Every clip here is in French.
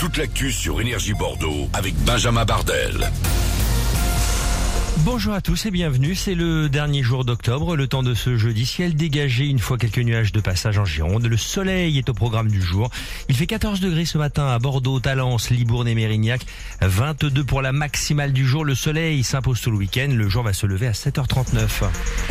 toute l'actu sur Énergie Bordeaux avec Benjamin Bardel. Bonjour à tous et bienvenue, c'est le dernier jour d'octobre, le temps de ce jeudi, ciel dégagé, une fois quelques nuages de passage en Gironde. Le soleil est au programme du jour. Il fait 14 degrés ce matin à Bordeaux, Talence, Libourne et Mérignac, 22 pour la maximale du jour. Le soleil s'impose tout le week-end, le jour va se lever à 7h39.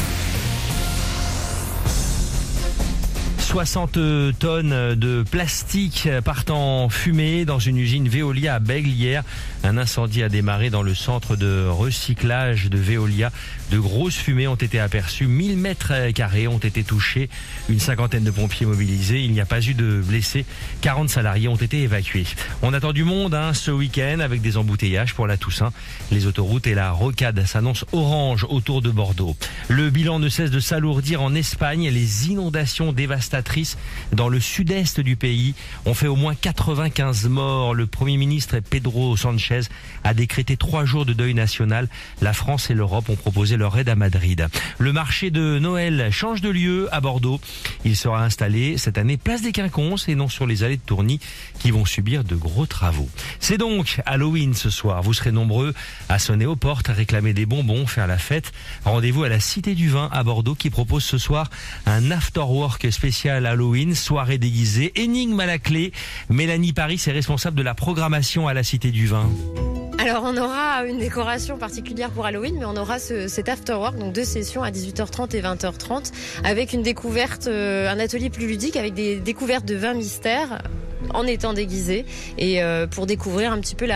60 tonnes de plastique partent en fumée dans une usine Veolia à Bègles hier. Un incendie a démarré dans le centre de recyclage de Veolia. De grosses fumées ont été aperçues. 1000 mètres carrés ont été touchés. Une cinquantaine de pompiers mobilisés. Il n'y a pas eu de blessés. 40 salariés ont été évacués. On attend du monde ce week-end avec des embouteillages pour la Toussaint. Les autoroutes et la rocade s'annoncent orange autour de Bordeaux. Le bilan ne cesse de s'alourdir en Espagne. Les inondations dévastatrices dans le sud-est du pays ont fait au moins 95 morts. Le Premier ministre Pedro Sánchez a décrété 3 jours de deuil national. La France et l'Europe ont proposé leur aide à Madrid. Le marché de Noël change de lieu à Bordeaux. Il sera installé cette année place des Quinconces et non sur les allées de Tourny qui vont subir de gros travaux. C'est donc Halloween ce soir. Vous serez nombreux à sonner aux portes, à réclamer des bonbons, faire la fête. Rendez-vous à la Cité du Vin à Bordeaux qui propose ce soir un after-work spécial Halloween, soirée déguisée, énigme à la clé. Mélanie Paris est responsable de la programmation à la Cité du Vin. Alors on aura une décoration particulière pour Halloween, mais on aura cet afterwork, donc 2 sessions à 18h30 et 20h30, avec une découverte, un atelier plus ludique avec des découvertes de vins mystères en étant déguisé et pour découvrir un petit peu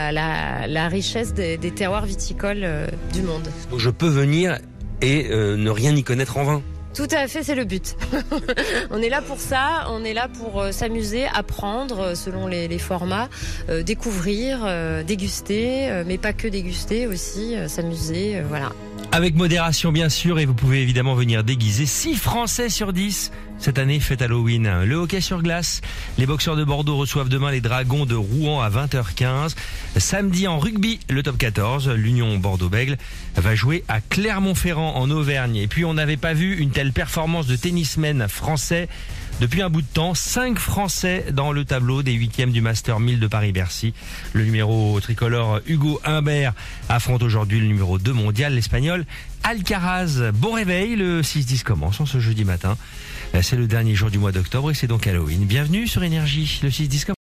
la richesse des terroirs viticoles du monde. Donc je peux venir et ne rien y connaître en vin. Tout à fait, c'est le but. On est là pour ça, on est là pour s'amuser, apprendre selon les formats, découvrir, déguster, mais pas que déguster aussi, s'amuser, voilà. Avec modération bien sûr, et vous pouvez évidemment venir déguiser. 6 Français sur 10 cette année fête Halloween. Le hockey sur glace, les boxeurs de Bordeaux reçoivent demain les Dragons de Rouen à 20h15. Samedi en rugby, le top 14, l'Union Bordeaux-Bègles va jouer à Clermont-Ferrand en Auvergne. Et puis on n'avait pas vu une telle performance de tennismen français depuis un bout de temps. 5 Français dans le tableau des 8e du Master 1000 de Paris-Bercy. Le numéro tricolore Hugo Humbert affronte aujourd'hui le numéro 2 mondial, l'Espagnol Alcaraz. Bon réveil, le 6-10 commence en ce jeudi matin. C'est le dernier jour du mois d'octobre et c'est donc Halloween. Bienvenue sur Énergie, le 6-10 commence.